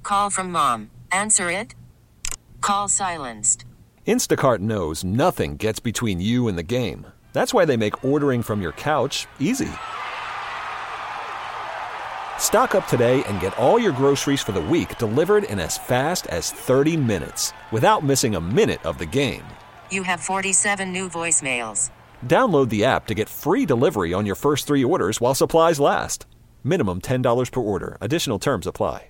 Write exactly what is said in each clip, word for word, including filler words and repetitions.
call from mom. Answer it. Call silenced. Instacart knows nothing gets between you and the game. That's why they make ordering from your couch easy. Stock up today and get all your groceries for the week delivered in as fast as thirty minutes without missing a minute of the game. You have forty-seven new voicemails. Download the app to get free delivery on your first three orders while supplies last. Minimum ten dollars per order. Additional terms apply.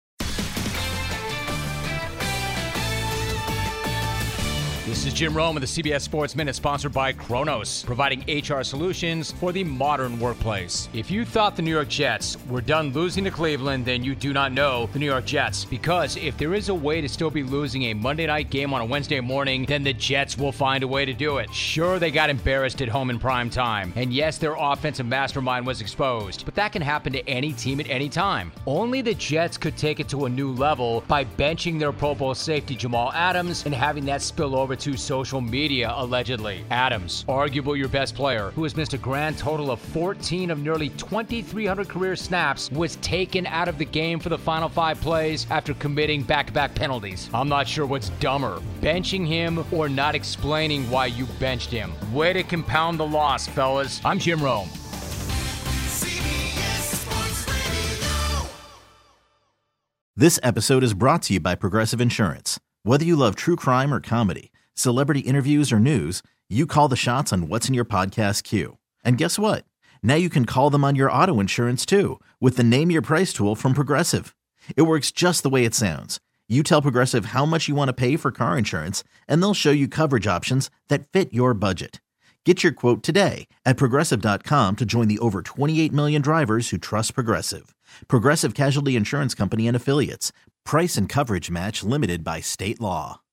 This is Jim Rome of the C B S Sports Minute, sponsored by Kronos, providing H R solutions for the modern workplace. If you thought the New York Jets were done losing to Cleveland, then you do not know the New York Jets. Because if there is a way to still be losing a Monday night game on a Wednesday morning, then the Jets will find a way to do it. Sure, they got embarrassed at home in prime time. And yes, their offensive mastermind was exposed. But that can happen to any team at any time. Only the Jets could take it to a new level by benching their Pro Bowl safety Jamal Adams and having that spill over to social media, allegedly. Adams, arguably your best player, who has missed a grand total of fourteen of nearly twenty-three hundred career snaps, was taken out of the game for the final five plays after committing back-to-back penalties. I'm not sure what's dumber, benching him or not explaining why you benched him. Way to compound the loss, fellas. I'm Jim Rome. This episode is brought to you by Progressive Insurance. Whether you love true crime or comedy, celebrity interviews or news, you call the shots on what's in your podcast queue. And guess what? Now you can call them on your auto insurance too with the Name Your Price tool from Progressive. It works just the way it sounds. You tell Progressive how much you want to pay for car insurance, and they'll show you coverage options that fit your budget. Get your quote today at Progressive dot com to join the over twenty-eight million drivers who trust Progressive. Progressive Casualty Insurance Company and Affiliates. Price and coverage match limited by state law.